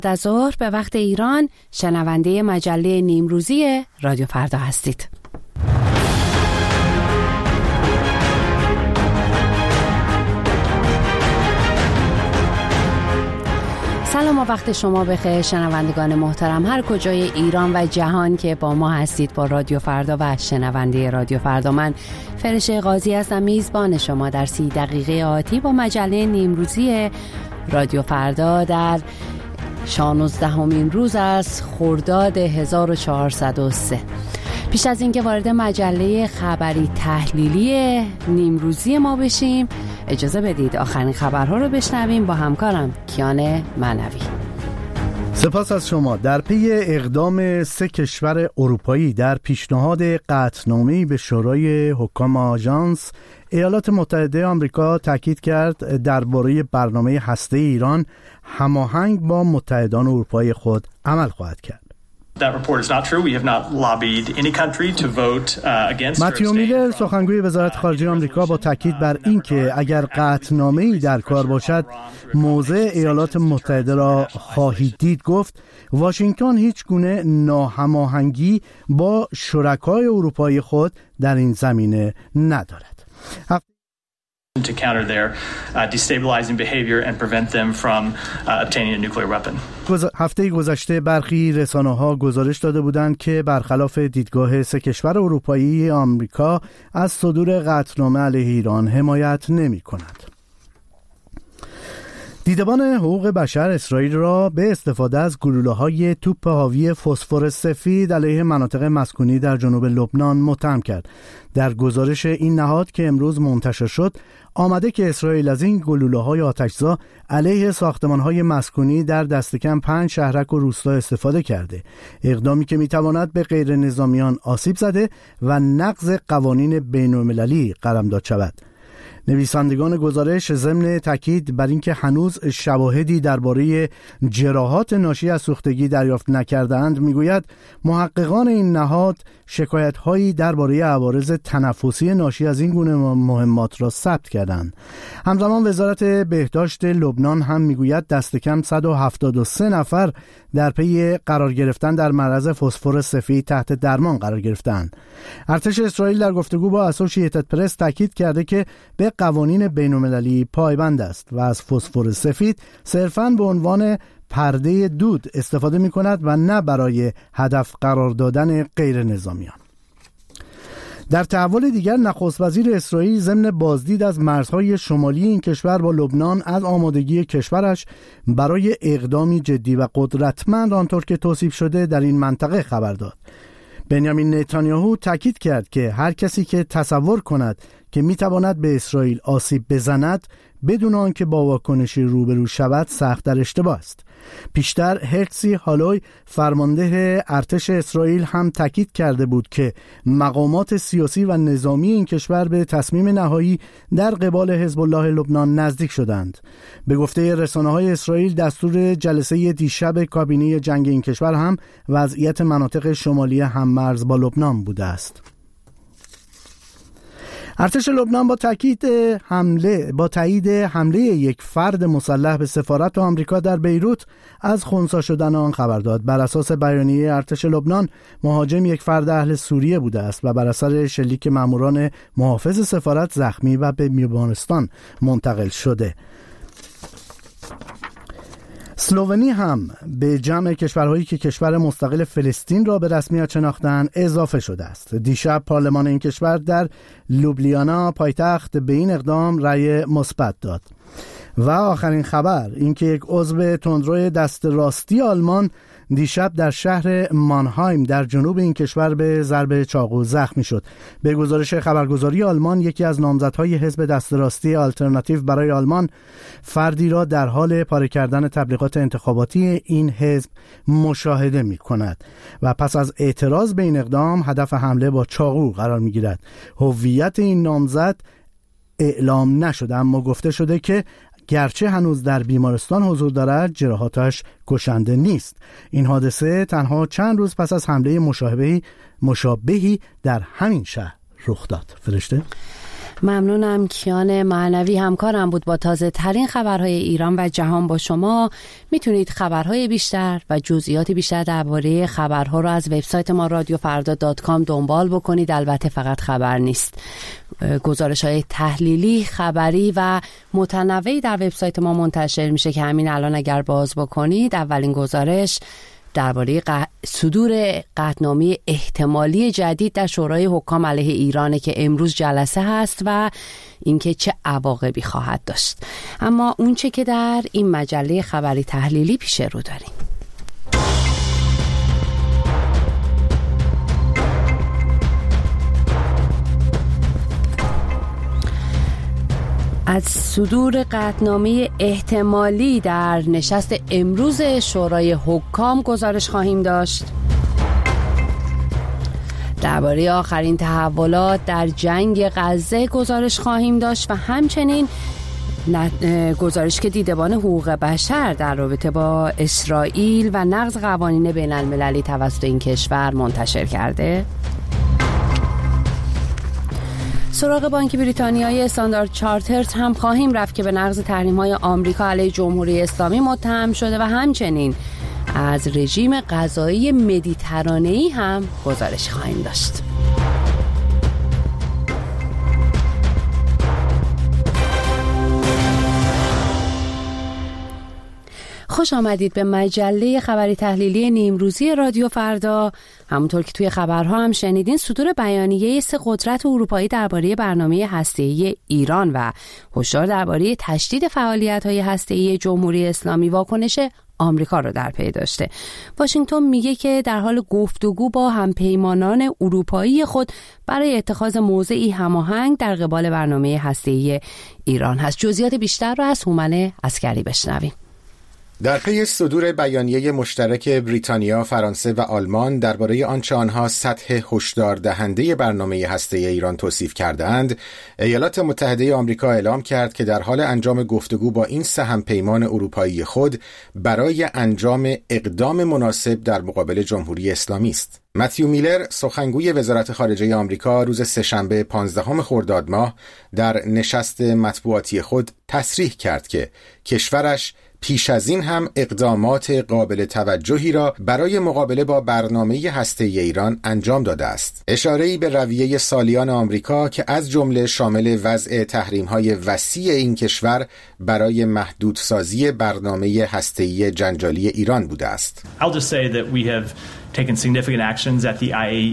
در ظهر به وقت ایران شنونده مجله نیمروزی رادیو فردا هستید. سلام و وقت شما بخیر شنوندگان محترم هر کجای ایران و جهان که با ما هستید با رادیو فردا و شنونده رادیو فردا. من فرشته قاضی هستم میزبان شما در 30 دقیقه آتی با مجله نیمروزی رادیو فردا در 16مین روز از خرداد 1403. پیش از اینکه وارد مجله خبری تحلیلی نیمروزی ما بشیم اجازه بدید آخرین خبرها رو بشنویم با همکارم کیان معنوی. سپاس از شما. در پی اقدام 3 کشور اروپایی در پیشنهاد قطعنامه‌ای به شورای حکام آژانس، ایالات متحده آمریکا تاکید کرد درباره برنامه هسته ایران هماهنگ با متحدان اروپایی خود عمل خواهد کرد. متیو میلر سخنگوی وزارت خارجه آمریکا با تاکید بر اینکه اگر قطعنامه‌ای در کار باشد موضع ایالات متحده را خواهید دید گفت واشنگتن هیچ گونه ناهماهنگی با شرکای اروپایی خود در این زمینه ندارد. to counter their destabilizing behavior and prevent them from obtaining a nuclear weapon. هفته گذشته برخی رسانه‌ها گزارش داده بودند که برخلاف دیدگاه 3 کشور اروپایی آمریکا از صدور قطعنامه علیه ایران حمایت نمی‌کند. دیدبان حقوق بشر اسرائیل را به استفاده از گلوله‌های توپ حاوی فسفر سفید علیه مناطق مسکونی در جنوب لبنان متهم کرد. در گزارش این نهاد که امروز منتشر شد آمده که اسرائیل از این گلوله‌های آتش‌زا علیه ساختمان‌های مسکونی در دست کم 5 شهرک و روستا استفاده کرده، اقدامی که می‌تواند به غیر نظامیان آسیب زده و نقض قوانین بین‌المللی قلمداد شود. نویسندگان گزارش ضمن تاکید بر اینکه هنوز شواهدی درباره جراحات ناشی از سوختگی دریافت نکرده‌اند میگوید محققان این نهاد شکایت‌هایی درباره عوارض تنفسی ناشی از این گونه مهمات را ثبت کردند. همزمان وزارت بهداشت لبنان هم میگوید دست کم 173 نفر در پی قرار گرفتن در معرض فسفر سفید تحت درمان قرار گرفتند. ارتش اسرائیل در گفتگو با اسوسییتد پرس تاکید کرده که به قوانین بین‌المللی پایبند است و از فسفر سفید صرفاً به عنوان پرده دود استفاده می‌کند و نه برای هدف قرار دادن غیر نظامیان. در تحول دیگر نخست وزیر اسرائیل ضمن بازدید از مرزهای شمالی این کشور با لبنان از آمادگی کشورش برای اقدامی جدی و قدرتمند آنطور که توصیف شده در این منطقه خبر داد. بنیامین نتانیاهو تاکید کرد که هر کسی که تصور کند که میتواند به اسرائیل آسیب بزند بدون آنکه با واکنشی روبرو شود سخت در اشتباه است. پیشتر هرتزی هالوی فرمانده ارتش اسرائیل هم تاکید کرده بود که مقامات سیاسی و نظامی این کشور به تصمیم نهایی در قبال حزب الله لبنان نزدیک شدند. به گفته رسانه‌های اسرائیل دستور جلسه دیشب کابینه جنگ این کشور هم وضعیت مناطق شمالی هم‌مرز با لبنان بوده است. ارتش لبنان با تایید حمله یک فرد مسلح به سفارت آمریکا در بیروت از خنثی شدن آن خبر داد. بر اساس بیانیه ارتش لبنان مهاجم یک فرد اهل سوریه بوده است و بر اثر شلیک ماموران محافظ سفارت زخمی و به بیمارستان منتقل شده. اسلوونی هم به جمع کشورهایی که کشور مستقل فلسطین را به رسمیت شناختند اضافه شده است. دیشب پارلمان این کشور در لوبلیانا پایتخت به این اقدام رأی مثبت داد. و آخرین خبر اینکه یک عضو تندرو دست راستی آلمان دیشب در شهر مانهایم در جنوب این کشور به ضرب چاقو زخمی شد. به گزارش خبرگزاری آلمان یکی از نامزدهای حزب دست راستی آلترناتیو برای آلمان فردی را در حال پاره کردن تبلیغات انتخاباتی این حزب مشاهده می کند و پس از اعتراض به این اقدام هدف حمله با چاقو قرار می گیرد. هویت این نامزد اعلام نشده اما گفته شده که گرچه هنوز در بیمارستان حضور دارد جراحاتش کشنده نیست. این حادثه تنها چند روز پس از حمله مشابهی در همین شهر رخ داد. فرشته؟ ممنونم. کیان معنوی همکارم بود با تازه ترین خبرهای ایران و جهان با شما. میتونید خبرهای بیشتر و جزئیات بیشتر درباره خبرها رو از وبسایت ما radiofarda.com دنبال بکنید. البته فقط خبر نیست، گزارش‌های تحلیلی، خبری و متنوعی در وبسایت ما منتشر میشه که همین الان اگر باز بکنید اولین گزارش درباره صدور قطعنامه احتمالی جدید در شورای حکام علیه ایرانه که امروز جلسه هست و اینکه چه عواقبی خواهد داشت. اما اون چه که در این مجله خبری تحلیلی پیش رو داریم. از صدور قطعنامه احتمالی در نشست امروز شورای حکام گزارش خواهیم داشت. درباره آخرین تحولات در جنگ غزه گزارش خواهیم داشت و همچنین گزارش که دیدبان حقوق بشر در رابطه با اسرائیل و نقض قوانین بین المللی توسط این کشور منتشر کرده. سراغ بانک بریتانیای استاندارد چارترز هم خواهیم رفت که به نقض تحریم‌های آمریکا علیه جمهوری اسلامی متهم شده و همچنین از رژیم غذایی مدیترانه‌ای هم گزارش خواهیم داشت. خوش آمدید به مجله خبری تحلیلی نیمروزی رادیو فردا. همونطور که توی خبرها هم شنیدین، صدور بیانیه 3 قدرت اروپایی درباره برنامه هسته‌ای ایران و هشدار درباره تشدید فعالیت‌های هسته‌ای جمهوری اسلامی واکنش آمریکا رو در پی داشته. واشنگتن میگه که در حال گفتگو با همپیمانان اروپایی خود برای اتخاذ موضعی هماهنگ در قبال برنامه هسته‌ای ایران هست. جزئیات بیشتر رو از هومن عسکری بشنویم. در پی صدور بیانیه مشترک بریتانیا، فرانسه و آلمان درباره آنچه آنها سطح هشدار دهنده برنامه هسته‌ای ایران توصیف کردند، ایالات متحده آمریکا اعلام کرد که در حال انجام گفتگو با این سه همپیمان اروپایی خود برای انجام اقدام مناسب در مقابل جمهوری اسلامی است. متیو میلر، سخنگوی وزارت خارجه آمریکا، روز سه‌شنبه 15 خرداد ماه در نشست مطبوعاتی خود تصریح کرد که کشورش پیش از این هم اقدامات قابل توجهی را برای مقابله با برنامه هسته‌ای ایران انجام داده است. اشاره‌ای به رویه سالیان آمریکا که از جمله شامل وضع تحریم‌های وسیع این کشور برای محدودسازی برنامه هسته‌ای جنجالی ایران بوده است. I'll just say that we have taken significant actions at the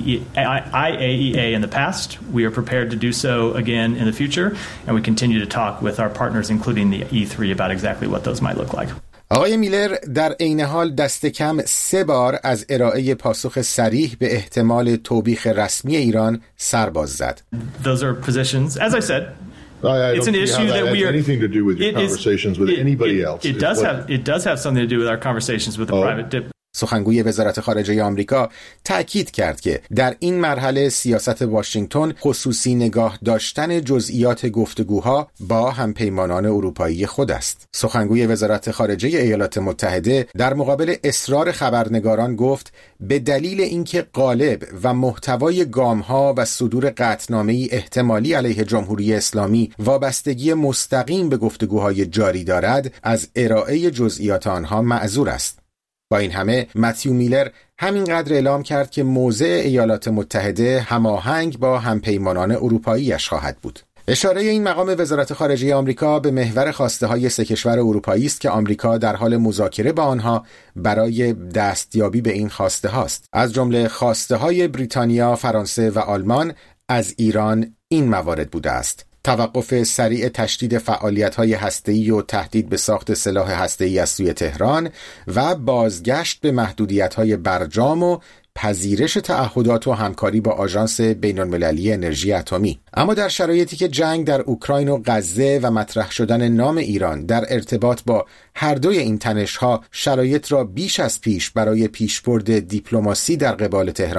IAEA in the past. We are prepared to do so again in the future, and we continue to talk with our partners, including the E3, about exactly what those might look like. آقای میلر در عین حال دست کم 3 بار از ارائه پاسخ صریح به احتمال توبیخ رسمی ایران سر باز زد. Those are positions, as I said. It's an issue that we are anything to do with your conversations with anybody else. It does have something to do with our conversations with the private. سخنگوی وزارت خارجه آمریکا تأکید کرد که در این مرحله سیاست واشنگتن خصوصی نگاه داشتن جزئیات گفتگوها با همپیمانان اروپایی خود است. سخنگوی وزارت خارجه ایالات متحده در مقابل اصرار خبرنگاران گفت به دلیل اینکه قالب و محتوای گام‌ها و صدور قطعنامه‌ای احتمالی علیه جمهوری اسلامی وابستگی مستقیم به گفتگوهای جاری دارد، از ارائه جزئیات آنها معذور است. با این همه متیو میلر همینقدر اعلام کرد که موضع ایالات متحده هماهنگ با همپیمانان اروپایی‌اش خواهد بود. اشاره این مقام وزارت خارجه آمریکا به محور خواسته‌های 3 کشور اروپایی است که آمریکا در حال مذاکره با آنها برای دستیابی به این خواسته هاست. از جمله خواسته-های بریتانیا، فرانسه و آلمان از ایران این موارد بوده است: توقف سریع تشدید فعالیت‌های هسته‌ای و تهدید به ساخت سلاح هسته‌ای از سوی تهران و بازگشت به محدودیت‌های برجام و پذیرش تعهدات و همکاری با آژانس بین‌المللی انرژی اتمی. اما در شرایطی که جنگ در اوکراین و غزه و مطرح شدن نام ایران در ارتباط با هر دوی این تنش‌ها شرایط را بیش از پیش برای پیشبرد دیپلماسی در قبال تهران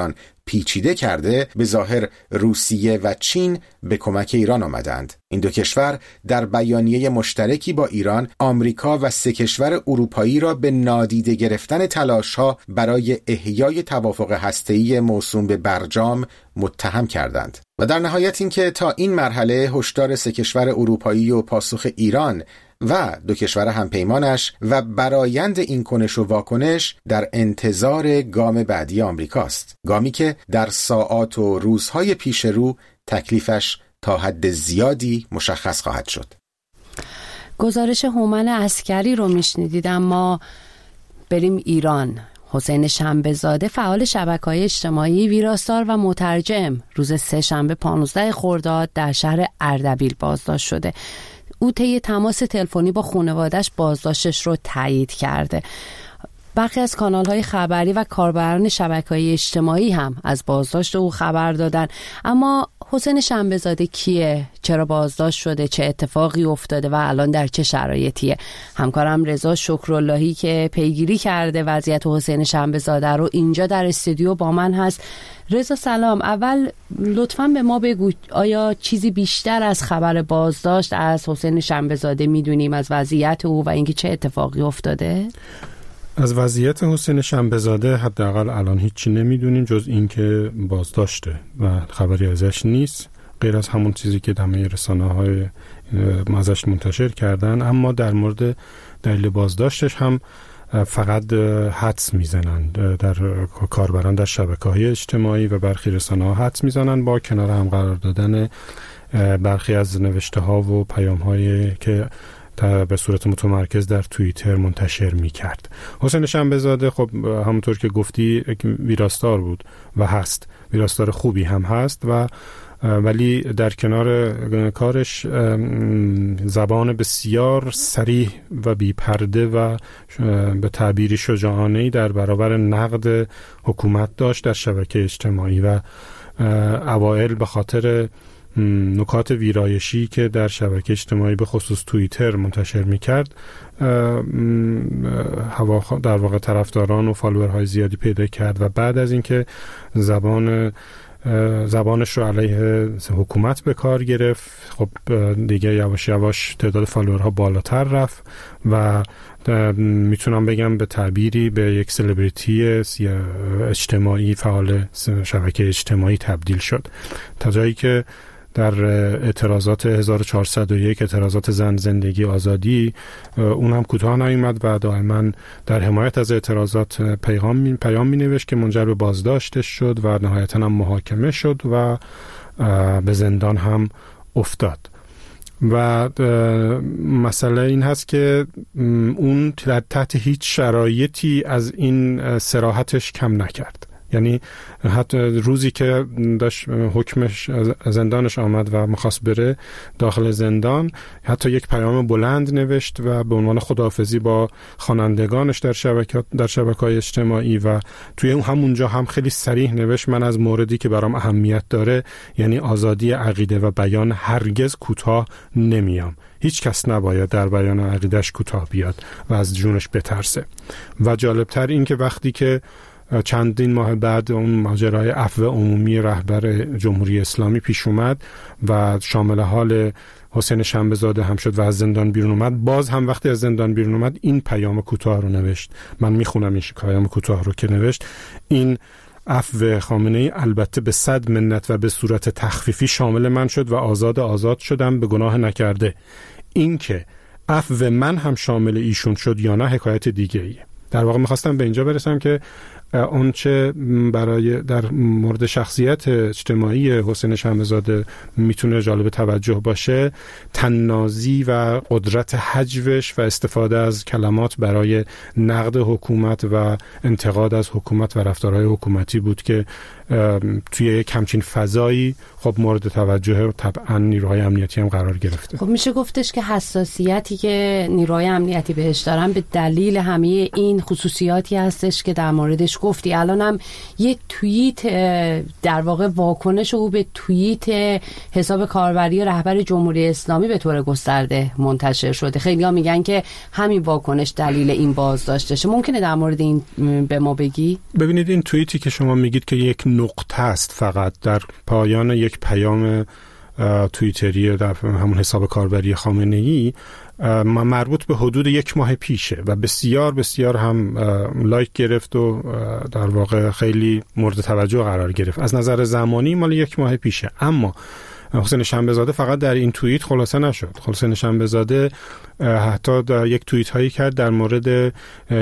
پیچیده کرده، به ظاهر روسیه و چین به کمک ایران آمدند. این دو کشور در بیانیه مشترکی با ایران، آمریکا و 3 کشور اروپایی را به نادیده گرفتن تلاش‌ها برای احیای توافق هسته‌ای موسوم به برجام متهم کردند. و در نهایت اینکه تا این مرحله هشدار 3 کشور اروپایی و پاسخ ایران و 2 کشور همپیمانش و برآیند این کنش و واکنش در انتظار گام بعدی آمریکاست. گامی که در ساعات و روزهای پیش رو تکلیفش تا حد زیادی مشخص خواهد شد. گزارش هومن عسکری رو میشنیدید. اما بریم ایران. حسین شنبه‌زاده فعال شبکه‌های اجتماعی، ویراستار و مترجم روز 3 شنبه 15 خرداد در شهر اردبیل بازداشت شده. او طی تماس تلفنی با خانواده‌اش بازداشتش رو تایید کرده. برخی از کانال‌های خبری و کاربران شبکه‌های اجتماعی هم از بازداشت او خبر دادن. اما حسین شنبه‌زاده کیه؟ چرا بازداشت شده؟ چه اتفاقی افتاده و الان در چه شرایطیه؟ همکارم رضا شکراللهی که پیگیری کرده وضعیت حسین شنبه‌زاده رو اینجا در استودیو با من هست. رضا سلام. اول لطفاً به ما بگو آیا چیزی بیشتر از خبر بازداشت از حسین شنبه‌زاده میدونیم از وضعیت او و اینکه چه اتفاقی افتاده؟ از وضعیت حسین شنبه‌زاده حداقل الان هیچی نمیدونیم جز اینکه بازداشته و خبری ازش نیست، غیر از همون چیزی که همه رسانه‌های ازش منتشر کردن. اما در مورد دلیل بازداشتش هم فقط حدس میزنند. در کاربران در شبکه‌های اجتماعی و برخی رسانه‌ها حدس میزنند با کنار هم قرار دادن برخی از نوشته‌ها و پیام‌هایی که به صورت متمرکز در توییتر منتشر می‌کرد. حسین شنبه‌زاده خب همونطور که گفتی ویراستار بود و هست، ویراستار خوبی هم هست و ولی در کنار کارش زبان بسیار صریح و بی‌پرده و به تعبیری شجاعانه‌ای در برابر نقد حکومت داشت در شبکه اجتماعی و اوایل به خاطر نکات ویرایشی که در شبکه اجتماعی به خصوص توییتر منتشر می‌کرد در واقع طرفداران و فالوورهای زیادی پیدا کرد و بعد از اینکه زبانش رو علیه حکومت به کار گرفت، خب دیگه یواش یواش تعداد فالوورها بالاتر رفت و میتونم بگم به تعبیری به یک سلبریتی اجتماعی، فعال شبکه اجتماعی تبدیل شد، تا جایی که در اعتراضات 1401 اعتراضات زن زندگی آزادی اون هم کوتاه نیامد و دائما در حمایت از اعتراضات پیام می نوشت که منجر به بازداشتش شد و نهایتا هم محاکمه شد و به زندان هم افتاد. و مسئله این هست که اون تحت هیچ شرایطی از این صراحتش کم نکرد. یعنی حتی روزی که داشت حکمش زندانش آمد و می‌خواست بره داخل زندان، حتی یک پیام بلند نوشت و به عنوان خداحافظی با خوانندگانش در شبکه‌های اجتماعی و توی همونجا هم خیلی صریح نوشت من از موردی که برام اهمیت داره، یعنی آزادی عقیده و بیان، هرگز کوتاه نمیام. هیچ کس نباید در بیان عقیده‌اش کوتاه بیاد و از جونش بترسه. و جالبتر این که وقتی که چندین ماه بعد اون ماجرای عفو عمومی رهبر جمهوری اسلامی پیش اومد و شامل حال حسین شنبه‌زاده هم شد و از زندان بیرون اومد، باز هم وقتی از زندان بیرون اومد این پیام کوتاه رو نوشت. من میخونم این پیام کوتاه رو که نوشت: این عفو خامنه‌ای البته به 100 منت و به صورت تخفیفی شامل من شد و آزاد شدم به گناه نکرده. این که عفو من هم شامل ایشون شد یا نه حکایت دیگه ایه. در واقع میخواستم به اینجا برسم که اون چه برای در مورد شخصیت اجتماعی حسین شنبه‌زاده میتونه جالب توجه باشه، طنازی و قدرت هجوش و استفاده از کلمات برای نقد حکومت و انتقاد از حکومت و رفتارهای حکومتی بود که توی یک همچین فضایی خب مورد توجه و طبعا نیروهای امنیتی هم قرار گرفته. خب میشه گفتش که حساسیتی که نیروهای امنیتی بهش دارن به دلیل همه این این خصوصیاتی هستش که در موردش گفتی. الان هم یه توییت در واقع واکنش او به توییت حساب کاربری رهبر جمهوری اسلامی به طور گسترده منتشر شده. خیلی ها میگن که همین واکنش دلیل این بازداشتشه. ممکنه در مورد این به ما بگی؟ ببینید این توییتی که شما میگید که یک نقطه است فقط در پایان یک پیام توییتری در همون حساب کاربری خامنه‌ای مربوط به حدود 1 ماه پیشه و بسیار بسیار هم لایک گرفت و در واقع خیلی مورد توجه قرار گرفت. از نظر زمانی مال 1 ماه پیشه. اما حسین شنبه‌زاده فقط در این توییت خلاصه نشد. حسین شنبه‌زاده حتی یک توییت هایی کرد در مورد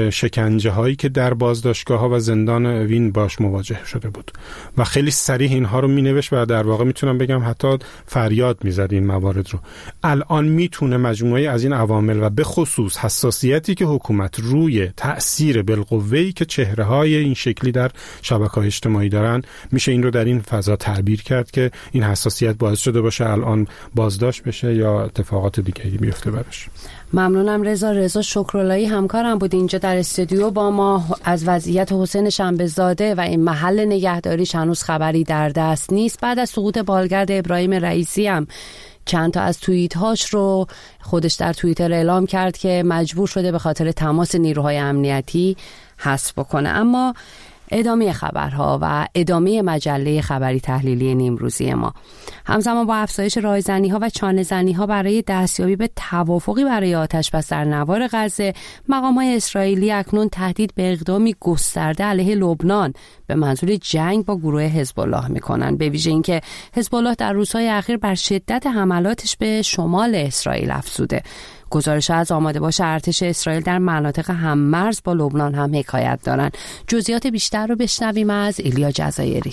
شکنجه هایی که در بازداشتگاه ها و زندان وین باش مواجه شده بود و خیلی صریح اینها رو مینوشت و در واقع میتونم بگم حتی فریاد میزد این موارد رو. الان میتونه مجموعه از این عوامل و به خصوص حساسیتی که حکومت روی تأثیر بالقوه‌ای که چهره های این شکلی در شبکه‌های اجتماعی دارن، میشه این رو در این فضا تعبیر کرد که این حساسیت باعث شده باشه الان بازداشت بشه یا اتفاقات دیگری بیفته براش. ممنونم رضا شکراللهی همکارم بود اینجا در استودیو با ما. از وضعیت حسین شنبه‌زاده و این محل نگهداریش هنوز خبری در دست نیست. بعد از سقوط بالگرد ابراهیم رئیسی هم چند تا از توییت هاش رو خودش در توییتر اعلام کرد که مجبور شده به خاطر تماس نیروهای امنیتی حذف بکنه. اما ادامه خبرها و ادامه مجله خبری تحلیلی نیمروزی ما. همزمان با افزایش رایزنی‌ها و چانه‌زنی‌ها برای دستیابی به توافقی برای آتش‌بس در نوار غزه، مقام‌های اسرائیلی اکنون تهدید به اقدامی گسترده علیه لبنان به منظور جنگ با گروه حزب الله می‌کنند. به ویژه اینکه حزب الله در روزهای اخیر بر شدت حملاتش به شمال اسرائیل افزوده. گزارش از آماده باش ارتش اسرائیل در مناطق هممرز با لبنان هم حکایت دارند. جزئیات بیشتر رو بشنویم از ایلیا جزایری.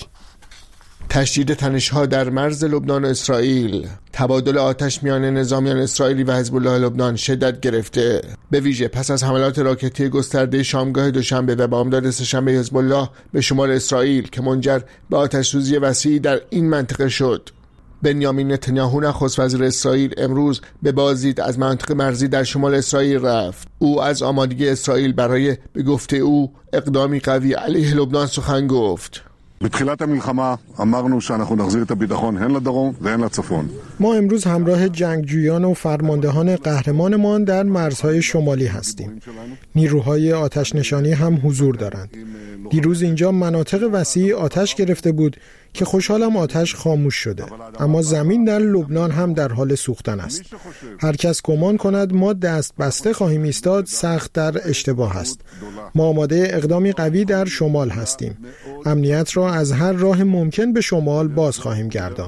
تشدید تنش‌ها در مرز لبنان و اسرائیل، تبادل آتش میان نظامیان اسرائیلی و حزب الله لبنان شدت گرفته. به ویژه پس از حملات راکتی گسترده شامگاه دوشنبه و بامداد سه‌شنبه حزب الله به شمال اسرائیل که منجر به آتش‌سوزی وسیعی در این منطقه شد. بنیامین نتانیاهو نخست وزیر اسرائیل امروز به بازدید از منطقه مرزی در شمال اسرائیل رفت. او از آمادگی اسرائیل برای به گفته او اقدامی قوی علیه لبنان سخن گفت. בתחילת המלחמה אמרנו שאנחנו נחזיר את הביטחון הן לדרום והן לצפון. ما امروز همراه جنگجویان و فرماندهان قهرمانمان در مرزهای شمالی هستیم. نیروهای آتش نشانی هم حضور دارند. دیروز اینجا مناطق وسیعی آتش گرفته بود که خوشحالم آتش خاموش شده، اما زمین در لبنان هم در حال سوختن است. هر کس گمان کند ما دست بسته خواهیم ایستاد سخت در اشتباه است. ما آماده اقدامی قوی در شمال هستیم. امنیت را از هر راه ممکن به شمال باز خواهیم گرداند.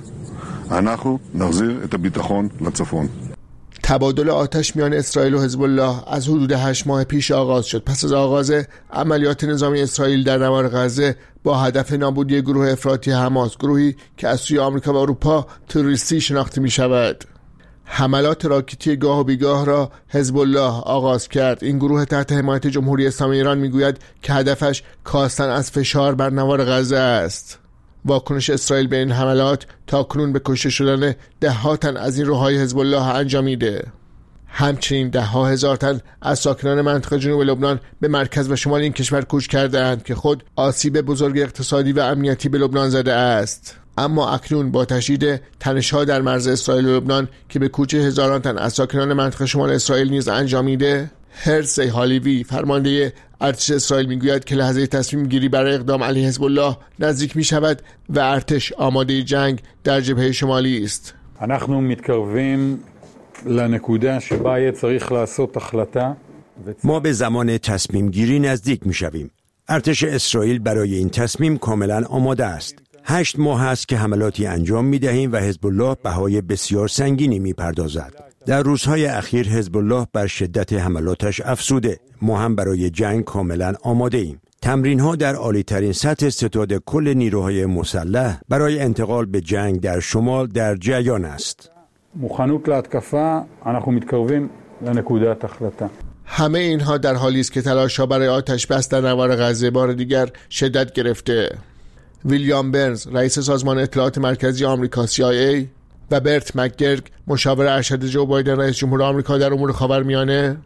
تبادل آتش میان اسرائیل و حزب الله از حدود 8 ماه پیش آغاز شد. پس از آغاز عملیات نظامی اسرائیل در نوار غزه با هدف نابودی گروه افراطی حماس، گروهی که از سوی آمریکا و اروپا تروریستی شناخته می شود. حملات راکتی گاه و بیگاه را حزب الله آغاز کرد. این گروه تحت حمایت جمهوری اسلامی ایران میگوید که هدفش کاستن از فشار بر نوار غزه است. واکنش اسرائیل به این حملات تاکنون به کشته شدن 10 تن از این روحای حزب الله انجامیده. همچنین 10,000 تن از ساکنان منطقه جنوب لبنان به مرکز و شمال این کشور کوچ کردند که خود آسیب بزرگ اقتصادی و امنیتی به لبنان زده است. اما اکنون با تشدید تنش‌ها در مرز اسرائیل و لبنان که به کوچ هزاران تن از ساکنان منطقه شمال اسرائیل نیز انجامیده، هرسی هالیوی فرمانده ارتش اسرائیل میگوید که لحظه تصمیم گیری برای اقدام علیه حزب الله نزدیک می شود و ارتش آماده جنگ در جبهه شمالی است. אנחנו מתקרבים לנקודה שבה צריך לעשות החלטה. ما به زمان تصمیم گیری نزدیک می شویم. ارتش اسرائیل برای این تصمیم کاملا آماده است. 8 ماه است که حملاتی انجام می دهیم و حزب الله بهای بسیار سنگینی می پردازد. در روزهای اخیر حزب الله بر شدت حملاتش افزوده. ما هم برای جنگ کاملا آماده ایم. تمرین ها در عالی ترین سطح ستاد کل نیروهای مسلح برای انتقال به جنگ در شمال در جریان است. مخنوط لاتکفا אנחנו מתקרבים לנקודת החלטה. همه اینها در حالی است که تلاش‌ها برای آتش بس در نوار غزه بار دیگر شدت گرفته. ویلیام برنز رئیس سازمان اطلاعات مرکزی آمریکا CIA و برت مکگرگ مشاور ارشد جو بایدن رئیس جمهور آمریکا در امور خاورمیانه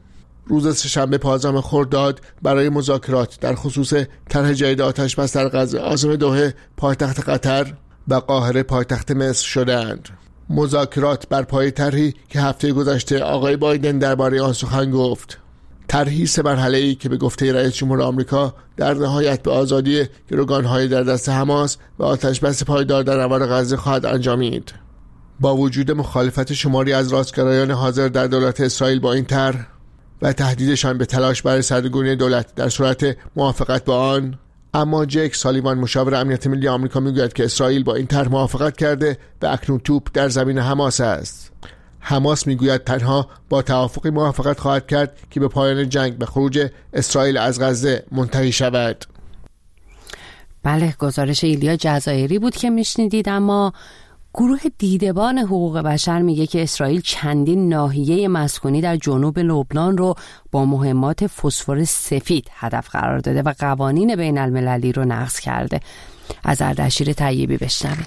روز سه‌شنبه 15 خرداد برای مذاکرات در خصوص طرح جدید آتش‌بس در غزه عاصمه دوحه پایتخت قطر و قاهره پایتخت مصر شدند. مذاکرات بر پای طرحی که هفته گذشته آقای بایدن درباره آن سخن گفت. طرحی 3 مرحله‌ای که به گفته رئیس جمهور آمریکا در نهایت به آزادی گروگان‌های در دست حماس و آتش‌بس پایدار در نوار غزه خواهد انجامید. با وجود مخالفت شماری از راستگرایان حاضر در دولت اسرائیل با این طرح و تهدیدشان به تلاش برای سردرگمی دولت در صورت موافقت با آن، اما جک سالیوان مشاور امنیت ملی آمریکا میگوید که اسرائیل با این طرح موافقت کرده و اکنون توپ در زمین حماس است. حماس میگوید تنها با توافقی موافقت خواهد کرد که به پایان جنگ به خروج اسرائیل از غزه منتهی شود. بله، گزارش ایلیا جزایری بود که میشنیدید. اما گروه دیدبان حقوق بشر میگه که اسرائیل چندین ناحیه مسکونی در جنوب لبنان رو با مهمات فسفر سفید هدف قرار داده و قوانین بین المللی رو نقض کرده. از اردشیر طیبی بشنویم.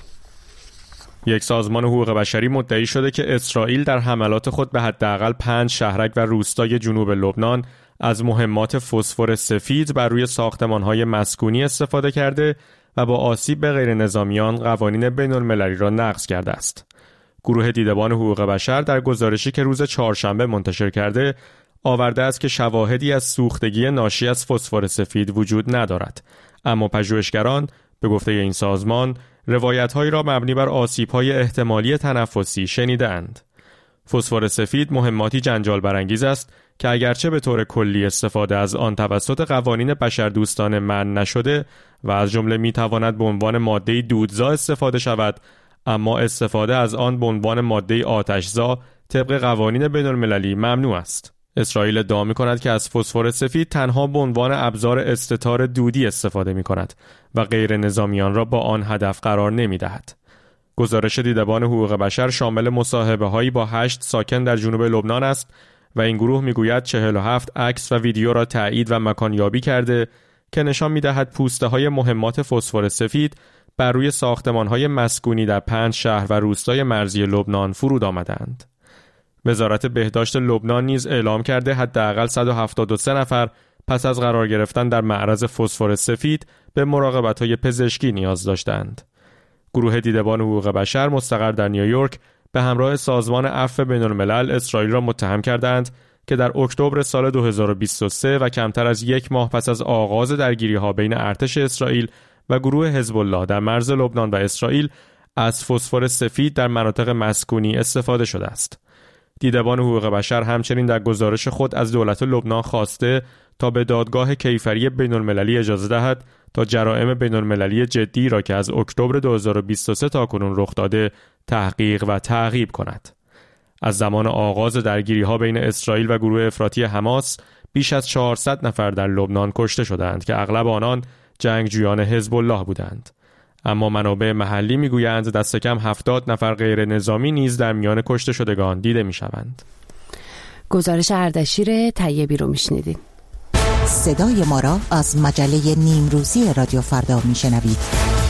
یک سازمان حقوق بشری مدعی شده که اسرائیل در حملات خود به حداقل 5 شهرک و روستای جنوب لبنان از مهمات فسفر سفید بر روی ساختمان‌های مسکونی استفاده کرده و با آسیب به غیر نظامیان قوانین بین المللی را نقض کرده است. گروه دیدبان حقوق بشر در گزارشی که روز چهارشنبه منتشر کرده آورده است که شواهدی از سوختگی ناشی از فسفر سفید وجود ندارد، اما پژوهشگران به گفته این سازمان روایت‌هایی را مبنی بر آسیب‌های احتمالی تنفسی شنیدند. فسفر سفید مهماتی جنجال برانگیز است که اگرچه به طور کلی استفاده از آن توسط قوانین بشردوستانه منع نشده و از جمله میتواند به عنوان ماده دودزا استفاده شود، اما استفاده از آن به عنوان ماده آتشزا طبق قوانین بین المللی ممنوع است. اسرائیل ادعا می‌کند که از فسفر سفید تنها به عنوان ابزار استتار دودی استفاده می‌کند و غیر نظامیان را با آن هدف قرار نمی‌دهد. گزارش دیدبان حقوق بشر شامل مصاحبه‌هایی با 8 ساکن در جنوب لبنان است و این گروه میگوید 47 عکس و ویدیو را تایید و مکانیابی کرده که نشان می‌دهد پوسته‌های مهمات فسفر سفید بر روی ساختمان‌های مسکونی در 5 شهر و روستای مرزی لبنان فرود آمدند. وزارت بهداشت لبنان نیز اعلام کرده حداقل 173 نفر پس از قرار گرفتن در معرض فسفر سفید به مراقبت‌های پزشکی نیاز داشتند. گروه دیدبان حقوق بشر مستقر در نیویورک به همراه سازمان عفو بین‌الملل اسرائیل را متهم کردند که در اکتبر سال 2023 و کمتر از 1 ماه پس از آغاز درگیری‌ها بین ارتش اسرائیل و گروه حزب الله در مرز لبنان و اسرائیل از فسفر سفید در مناطق مسکونی استفاده شده است. دیدبان حقوق بشر همچنین در گزارش خود از دولت لبنان خواسته تا به دادگاه کیفری بین‌المللی اجازه دهد تا جرائم بین‌المللی جدی را که از اکتبر 2023 تا کنون رخ داده تحقیق و تعقیب کند. از زمان آغاز درگیری‌ها بین اسرائیل و گروه افراطی حماس بیش از 400 نفر در لبنان کشته شدند که اغلب آنان جنگجویان حزب الله بودند. اما منابع محلی میگویند دست کم 70 نفر غیر نظامی نیز در میان کشته شدگان دیده میشوند. گزارش اردشیر طیبی رو میشنیدید. صدای ما را از مجله نیمروزی رادیو فردا میشنوید.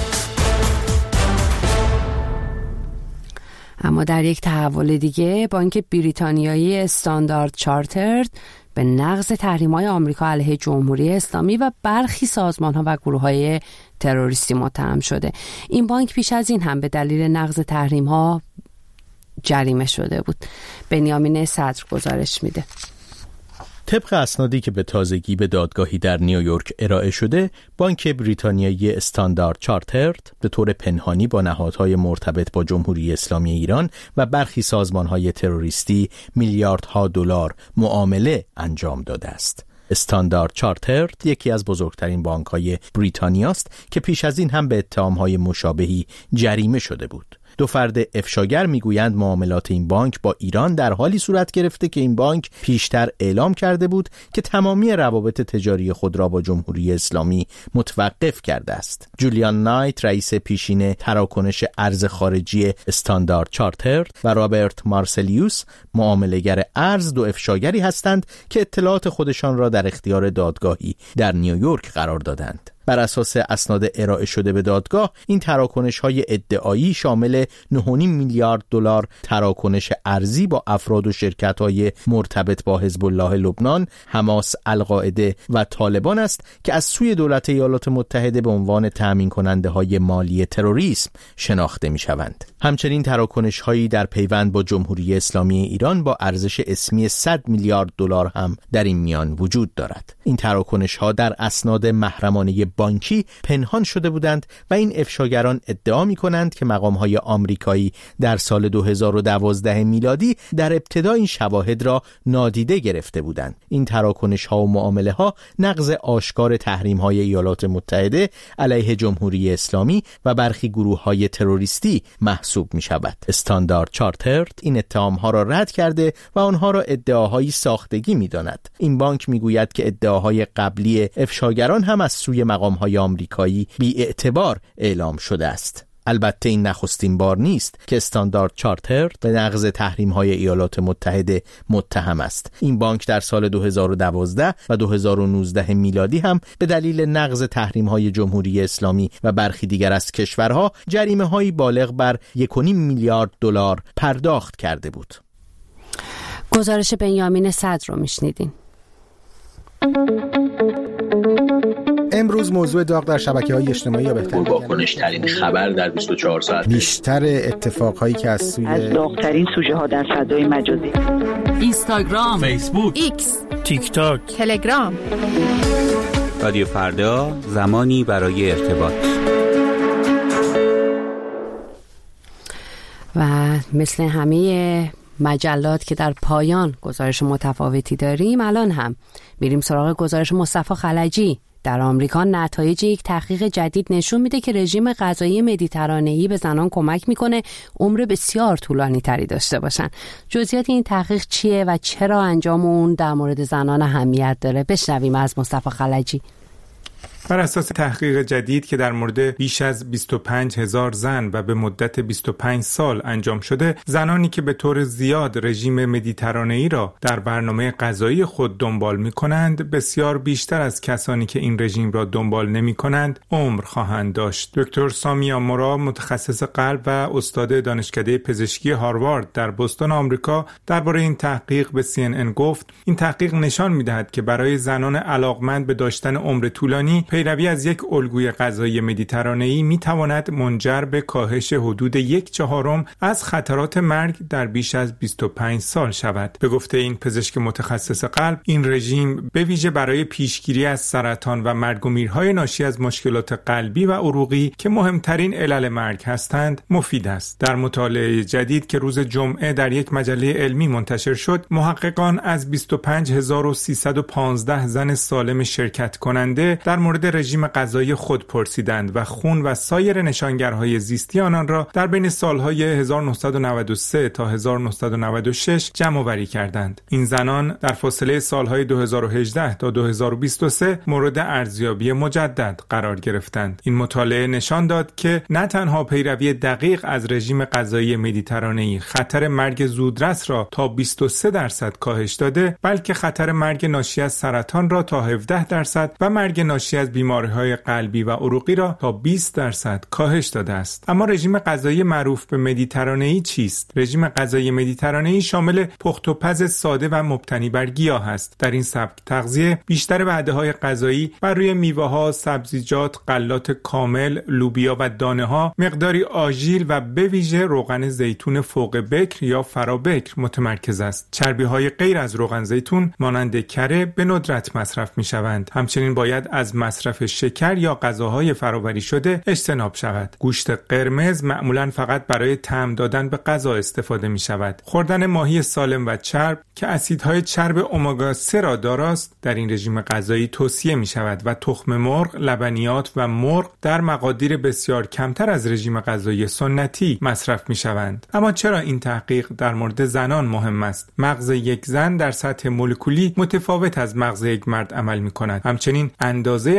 اما در یک تحول دیگه بانک بریتانیایی استاندارد چارترد به نقض تحریم‌های آمریکا علیه جمهوری اسلامی و برخی سازمان‌ها و گروه‌های تروریستی متهم شده. این بانک پیش از این هم به دلیل نقض تحریم‌ها جریمه شده بود. بنیامین صدر گزارش میده. طبق اسنادی که به تازگی به دادگاهی در نیویورک ارائه شده، بانک بریتانیایی استاندارد چارترد به طور پنهانی با نهادهای مرتبط با جمهوری اسلامی ایران و برخی سازمانهای تروریستی میلیاردها دلار معامله انجام داده است. استاندارد چارترد یکی از بزرگترین بانک‌های بریتانیا است که پیش از این هم به اتهام‌های مشابهی جریمه شده بود. 2 فرد افشاگر میگویند معاملات این بانک با ایران در حالی صورت گرفته که این بانک پیشتر اعلام کرده بود که تمامی روابط تجاری خود را با جمهوری اسلامی متوقف کرده است. جولیان نایت رئیس پیشین تراکنش ارز خارجی استاندارد چارترد و رابرت مارسلیوس معامله‌گر ارز 2 افشاگری هستند که اطلاعات خودشان را در اختیار دادگاهی در نیویورک قرار دادند. بر اساس اسناد ارائه شده به دادگاه، این تراکنش‌های ادعایی شامل 9.5 میلیارد دلار تراکنش ارزی با افراد و شرکت‌های مرتبط با حزب الله لبنان، حماس، القاعده و طالبان است که از سوی دولت ایالات متحده به عنوان تامین کننده‌های مالی تروریسم شناخته می‌شوند. همچنین تراکنش‌هایی در پیوند با جمهوری اسلامی ایران با ارزش اسمی 100 میلیارد دلار هم در این میان وجود دارد. این تراکنش‌ها در اسناد محرمانه بانکی پنهان شده بودند و این افشاگران ادعا می‌کنند که مقام‌های آمریکایی در سال 2012 میلادی در ابتدا این شواهد را نادیده گرفته بودند. این تراکنش‌ها و معامله‌ها نقض آشکار تحریم‌های ایالات متحده علیه جمهوری اسلامی و برخی گروه‌های تروریستی محسوب می‌شود. استاندارد چارترد این اتهام‌ها را رد کرده و آنها را ادعاهای ساختگی می‌داند. این بانک می‌گوید که ادعاهای قبلی افشاگران هم از سوی مقام‌های آمریکایی بی‌اعتبار اعلام شده است. البته این نخستین بار نیست که استاندارد چارترد به نقض تحریم‌های ایالات متحده متهم است. این بانک در سال 2012 و 2019 میلادی هم به دلیل نقض تحریم‌های جمهوری اسلامی و برخی دیگر از کشورها جریمه‌هایی بالغ بر 1.5 میلیارد دلار پرداخت کرده بود. گزارش بنیامین صدر رو میشنیدین. امروز موضوع داغ در شبکه‌های اجتماعی یا بهتر واکنش‌ترین خبر در 24 ساعت، بیشتر اتفاقهایی که از داغ‌ترین سوژه‌ها در فضای مجازی، اینستاگرام، فیسبوک، ایکس، تیک تاک، تلگرام. رادیو فردا، زمانی برای ارتباط. و مثل همه مجلات که در پایان گزارش متفاوتی داریم، الان هم میریم سراغ گزارش مصطفی خلجی. در آمریکا نتایج یک تحقیق جدید نشون میده که رژیم غذایی مدیترانه‌ای به زنان کمک میکنه عمر بسیار طولانی تری داشته باشن. جزئیات این تحقیق چیه و چرا انجام اون در مورد زنان اهمیت داره؟ بشنویم از مصطفی خلجی. بر اساس تحقیق جدید که در مورد بیش از 25,000 زن و به مدت 25 سال انجام شده، زنانی که به طور زیاد رژیم مدیترانه‌ای را در برنامه غذایی خود دنبال می‌کنند، بسیار بیشتر از کسانی که این رژیم را دنبال نمی‌کنند عمر خواهند داشت. دکتر سامیا مورا، متخصص قلب و استاد دانشکده پزشکی هاروارد در بوستون آمریکا، درباره این تحقیق به CNN گفت: این تحقیق نشان می‌دهد که برای زنان علاقمند به داشتن عمر طولانی، پیروی از یک الگوی غذایی مدیترانه‌ای می‌تواند منجر به کاهش حدود 1/4 از خطرات مرگ در بیش از 25 سال شود. به گفته این پزشک متخصص قلب، این رژیم به ویژه برای پیشگیری از سرطان و مرگ و میرهای ناشی از مشکلات قلبی و عروقی که مهمترین علل مرگ هستند مفید است. در مطالعه جدید که روز جمعه در یک مجله علمی منتشر شد، محققان از 25315 زن سالم شرکت کننده در مورد رژیم غذایی خود پرسیدند و خون و سایر نشانگرهای زیستی آنان را در بین سالهای 1993 تا 1996 جمع‌آوری کردند. این زنان در فاصله سالهای 2018 تا 2023 مورد ارزیابی مجدد قرار گرفتند. این مطالعه نشان داد که نه تنها پیروی دقیق از رژیم غذایی مدیترانه‌ای خطر مرگ زودرس را تا 23% کاهش داده، بلکه خطر مرگ ناشی از سرطان را تا 17% و مرگ ناشی از بیماری‌های قلبی و عروقی را تا 20% کاهش داده است. اما رژیم غذایی معروف به مدیترانه‌ای چیست؟ رژیم غذایی مدیترانه‌ای شامل پخت و پز ساده و مبتنی بر گیاه است. در این سبک تغذیه بیشتر وعده‌های غذایی بر روی میوه‌ها، سبزیجات، غلات کامل، لوبیا و دانه‌ها، مقداری آژیل و به ویژه روغن زیتون فوق بکر یا فرابکر متمرکز است. چربی‌های غیر از روغن زیتون مانند کره به ندرت مصرف می‌شوند. همچنین باید از مصرف شکر یا غذاهای فرآوری شده اجتناب شود. گوشت قرمز معمولاً فقط برای طعم دادن به غذا استفاده می شود. خوردن ماهی سالم و چرب که اسیدهای چرب امگا 3 را داراست در این رژیم غذایی توصیه می شود و تخم مرغ، لبنیات و مرغ در مقادیر بسیار کمتر از رژیم غذایی سنتی مصرف می شوند. اما چرا این تحقیق در مورد زنان مهم است؟ مغز یک زن در سطح مولکولی متفاوت از مغز یک مرد عمل می کند. همچنین اندازه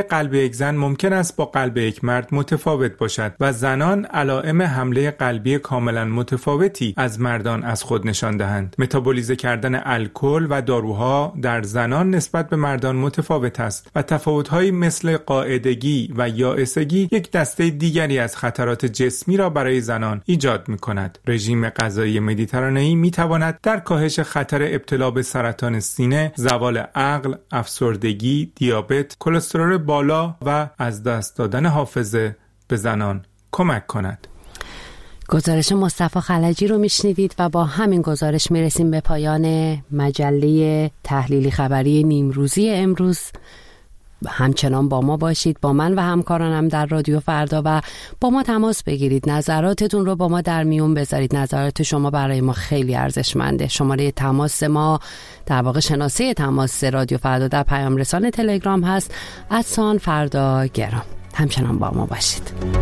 قلب یک زن ممکن است با قلب یک مرد متفاوت باشد و زنان علائم حمله قلبی کاملا متفاوتی از مردان از خود نشان دهند. متابولیزه کردن الکل و داروها در زنان نسبت به مردان متفاوت است و تفاوت‌هایی مثل قاعدگی و یائسگی یک دسته دیگری از خطرات جسمی را برای زنان ایجاد می‌کند. رژیم غذایی مدیترانه‌ای می‌تواند در کاهش خطر ابتلا به سرطان سینه، زوال عقل، افسردگی، دیابت، کلسترول بالا و از دست دادن حافظه به زنان کمک کند. گزارش مصطفی خلجی رو میشنوید و با همین گزارش میرسیم به پایان مجله تحلیلی خبری نیمروزی امروز. همچنان با ما باشید، با من و همکارانم در رادیو فردا و با ما تماس بگیرید. نظراتتون رو با ما در میون بذارید. نظرات شما برای ما خیلی ارزشمنده. شماره تماس ما، در واقع شناسه تماس رادیو فردا در پیام رسان تلگرام هست @فرداگرام. همچنان با ما باشید.